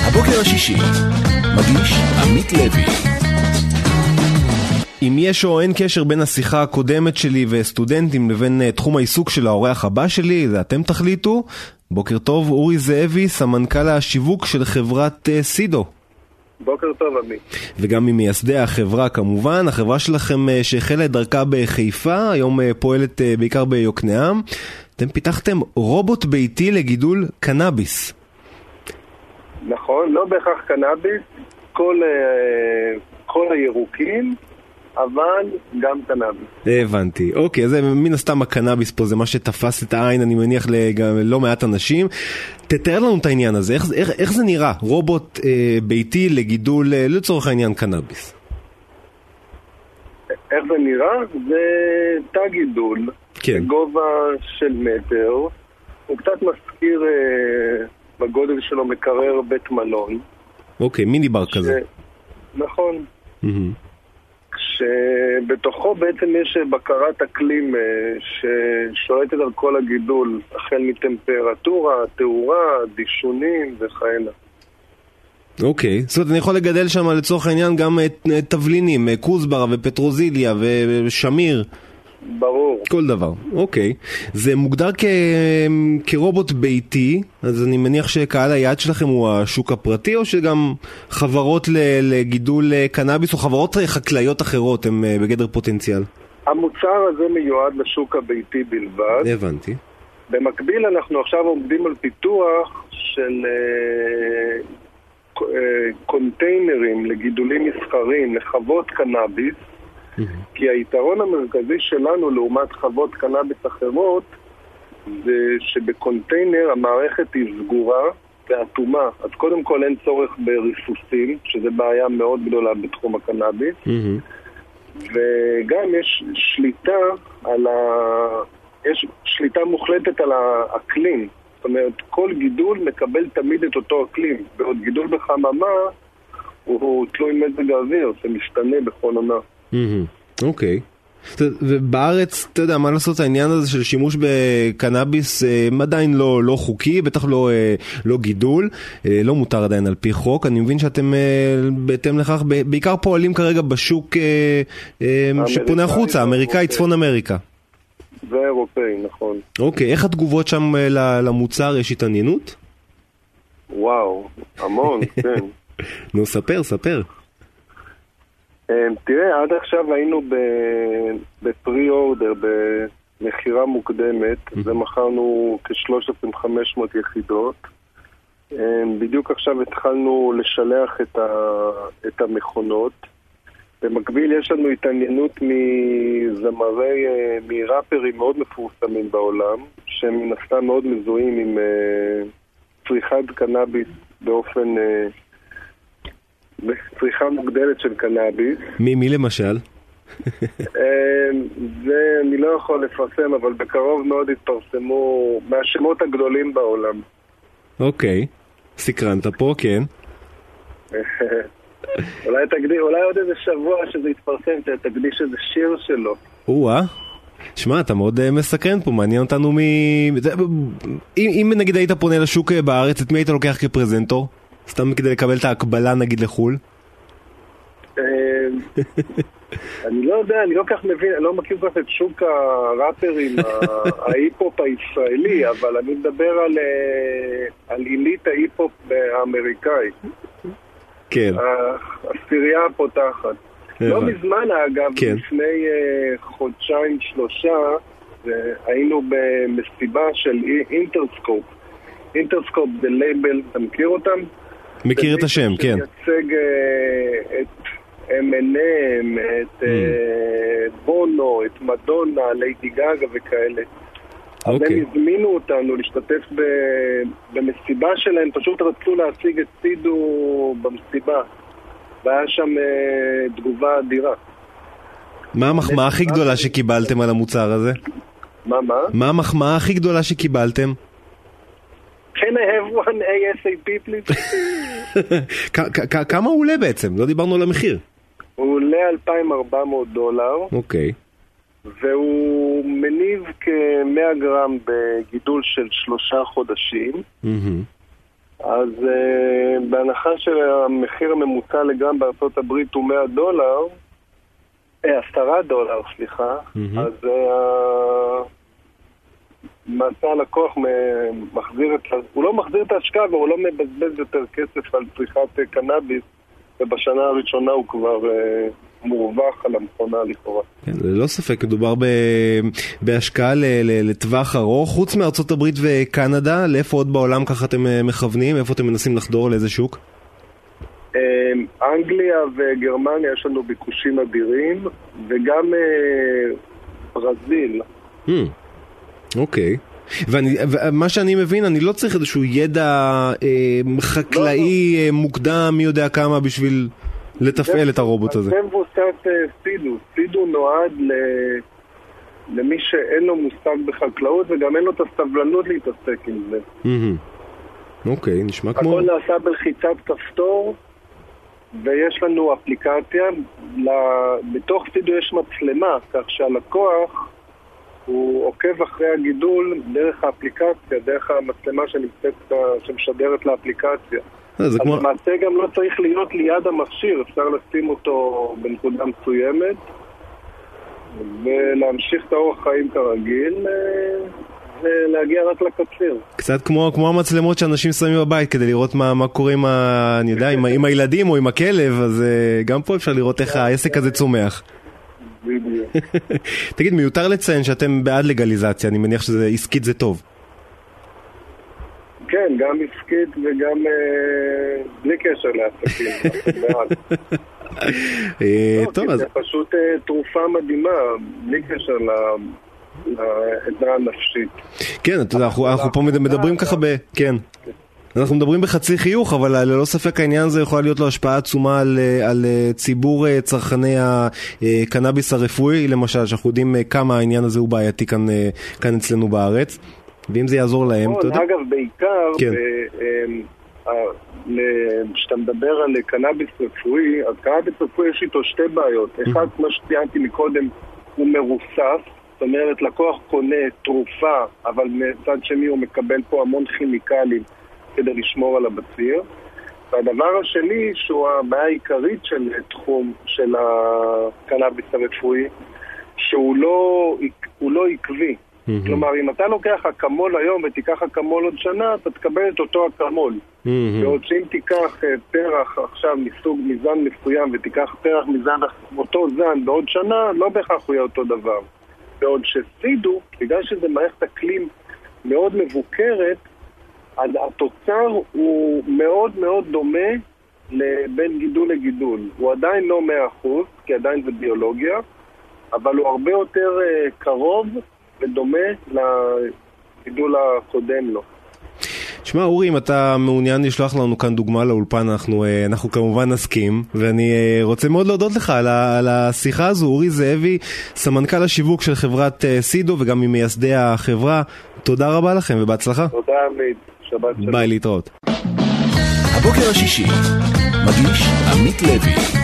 הבוקר השישי, מגיש עמית לוי. אם יש או אין קשר בין השיחה הקודמת שלי וסטודנטים לבין תחום העיסוק של האורח הבא שלי, זה אתם תחליטו. בוקר טוב, אורי זאבי, סמנכ"ל השיווק של חברת סידו. בוקר טוב, עמית. וגם ממייסדי החברה כמובן. החברה שלכם שהחלה את דרכה בחיפה, היום פועלת בעיקר ביוקנעם. אתם פיתחתם רובוט ביתי לגידול קנאביס. נכון, לא בהכרח קנאביס, כל הירוקים, אבל גם קנאביס. הבנתי. אוקיי, אז מן הסתם הקנאביס פה זה מה שתפס את העין, אני מניח לא מעט אנשים. תתאר לנו את העניין הזה, איך זה נראה? רובוט ביתי לגידול, לצורך העניין, קנאביס. איך זה נראה? זה תא גידול, כן. בגובה של מטר, הוא קצת מזכיר בגודל שלו מקרר בית מלון. אוקיי, מיני בר כזה. נכון. שבתוכו בעצם יש בקרת אקלים ששולטת על כל הגידול, החל מטמפרטורה, תאורה, דישונים וכאלה. אוקיי, זאת אומרת אני יכול לגדל שם לצורך העניין גם תבלינים, כוסברה ופטרוזיליה ושמיר. ברור. כל דבר, אוקיי. זה מוגדר כרובוט ביתי, אז אני מניח שקהל היעד שלכם הוא השוק הפרטי, או שגם חברות לגידול קנאביס או חברות חקלאיות אחרות הם בגדר פוטנציאל? המוצר הזה מיועד לשוק הביתי בלבד. הבנתי. במקביל אנחנו עכשיו עומדים על פיתוח של קונטיינרים לגידולים מסחריים, לחוות קנאביס, כי היתרון המרכזי שלנו לעומת חוות קנאביס אחרות זה שבקונטיינר המערכת היא סגורה ואטומה, אז קודם כל אין צורך בריסוסים, שזה בעיה מאוד גדולה בתחום הקנאביס, וגם יש שליטה מוחלטת על האקלים, זאת אומרת כל גידול מקבל תמיד את אותו אקלים, בעוד גידול בחממה הוא תלוי מזג האוויר, זה משתנה בכל עונה. אוקיי. ובארץ, אתה יודע, מה לעשות העניין הזה של שימוש בקנאביס עדיין לא חוקי, בטח לא גידול, לא מותר עדיין על פי חוק. אני מבין שאתם בהתאם לכך בעיקר פועלים כרגע בשוק שפונה החוצה, אמריקאי, צפון אמריקה. ואירופאי, נכון. אוקיי, איך התגובות שם למוצר? יש התעניינות? וואו, המון, כן. נו, ספר. תראה, עד עכשיו היינו בפרי-אורדר, במחירה מוקדמת, ומכרנו כ-3,500 יחידות. בדיוק עכשיו התחלנו לשלח את המכונות. במקביל יש לנו התעניינות מראפרים מאוד מפורסמים בעולם, שהם מן הסתם מאוד מזוהים עם צריכת קנאביס באופן... צריכה מוגדלת של קנאביס. מי למשל? זה אני לא יכול לפרסם, אבל בקרוב מאוד התפרסמו מהשמות הגדולים בעולם. אוקיי, סקרנת פה, כן. אולי עוד איזה שבוע שזה יתפרסם, תקדיש איזה שיר שלו. שמע, אתה מאוד מסקרן פה, מעניין אותנו אם נגיד היית פונה לשוק בארץ, את מי היית לוקח כפרזנטור? סתם כדי לקבל את ההקבלה נגיד לחול? אני לא יודע, אני לא כך מבין, אני לא מכיר כך את שוק הראפרים, ההיפ-הופ הישראלי, אבל אני מדבר על עילית ההיפ-הופ האמריקאי. כן. הספירייה הפותחת. לא מזמן אגב, לפני חודשיים שלושה, היינו במסיבה של אינטרסקופ. אינטרסקופ זה לייבל, אתה מכיר אותם? מכיר את השם, כן. שמייצג את M&M, את בונו, את מדונה, ליידי גאגה וכאלה. אז הם הזמינו אותנו להשתתף במסיבה שלהם, פשוט רצו להציג את סידו במסיבה. והיה שם תגובה אדירה. מה המחמאה הכי גדולה שקיבלתם על המוצר הזה? מה? מה המחמאה הכי גדולה שקיבלתם? Can I have one ASAP please? כמה הוא עולה בעצם? לא דיברנו על המחיר. הוא עולה $2,400. אוקיי. והוא מניב כ-100 גרם בגידול של 3 חודשים. אז בהנחה שהמחיר הממוצע לגרם בארצות הברית הוא $10, סליחה, אז מעשה הלקוח הוא לא מחזיר את ההשקעה, אבל הוא לא מבזבז יותר כסף על צריכת קנאביס, ובשנה הראשונה הוא כבר מורווח על המכונה לכאורה. כן, ללא ספק, מדובר בהשקעה לטווח ארוך. חוץ מארצות הברית וקנדה, לאיפה עוד בעולם ככה אתם מכוונים? איפה אתם מנסים לחדור? לאיזה שוק? אנגליה וגרמניה יש לנו ביקושים אדירים, וגם ברזיל. אוקיי. ומה שאני מבין, אני לא צריך איזשהו ידע חקלאי מוקדם, מי יודע כמה, בשביל לתפעל את הרובוט הזה. זה מבוסס סידו. סידו נועד למי שאין לו מושג בחקלאות, וגם אין לו את הסבלנות להתעסק עם זה. אוקיי, נשמע כמו... הכל נעשה בלחיצת כפתור, ויש לנו אפליקציה. בתוך סידו יש מצלמה, כך שהלקוח הוא עוקב אחרי הגידול דרך האפליקציה, דרך המצלמה שמשדרת לאפליקציה. אז למעשה גם לא צריך להיות ליד המכשיר, אפשר לשים אותו בנקודה מסוימת ולהמשיך את האורח חיים כרגיל ולהגיע רק לקציר. קצת כמו המצלמות שאנשים שמים בבית כדי לראות מה קורה עם הילדים או עם הכלב, אז גם פה אפשר לראות איך העסק הזה צומח. תגיד, מיותר לציין שאתם בעד לגליזציה, אני מניח שזה עסקית זה טוב. כן, גם עסקית וגם בלי קשר לעסקים. טוב, אז... זה פשוט תרופה מדהימה, בלי קשר לעדה הנפשית. כן, אתה יודע, אנחנו פה מדברים ככה כן. אנחנו מדברים בחצי חיוך, אבל ללא ספק העניין הזה יכול להיות לו השפעה עצומה על ציבור צרכני הקנאביס הרפואי, למשל, שאנחנו יודעים כמה העניין הזה הוא בעייתי כאן אצלנו בארץ. ואם זה יעזור להם, אתה יודע? אגב, בעיקר, כשאתה מדבר על קנאביס רפואי, אז קנאביס רפואי יש איתו שתי בעיות. אחד, כמו שציינתי מקודם, הוא מרוסס, זאת אומרת, לקוח קונה תרופה, אבל מצד שני הוא מקבל פה המון כימיקלים כדי לשמור על הבציר. והדבר השני, שהוא הבעיה העיקרית של תחום של הקנאביס הרפואי, שהוא לא עקבי. כלומר, אם אתה לוקח אקמול היום ותיקח אקמול עוד שנה, אתה תקבל את אותו אקמול. ועוד שאם תיקח פרח עכשיו מסוג מזן מסוים ותיקח פרח מזן אותו זן בעוד שנה, לא בהכרח הוא יהיה אותו דבר. בעוד שסידו, בגלל שזה מערכת אקלים מאוד מבוקרת, אז התוצר הוא מאוד מאוד דומה בין גידול לגידול. הוא עדיין לא 100%, כי עדיין זה ביולוגיה, אבל הוא הרבה יותר קרוב ודומה לגידול הקודם לו. תשמע, אורי, אם אתה מעוניין לשלוח לנו כאן דוגמה לאולפן, אנחנו כמובן נסכים, ואני רוצה מאוד להודות לך על השיחה הזו. אורי זאבי, סמנכ"ל השיווק של חברת סידו וגם ממייסדי החברה. תודה רבה לכם ובהצלחה. תודה עמית, שבת שלום. ביי, להתראות. הבוקר השישי, מגיש עמית לוי.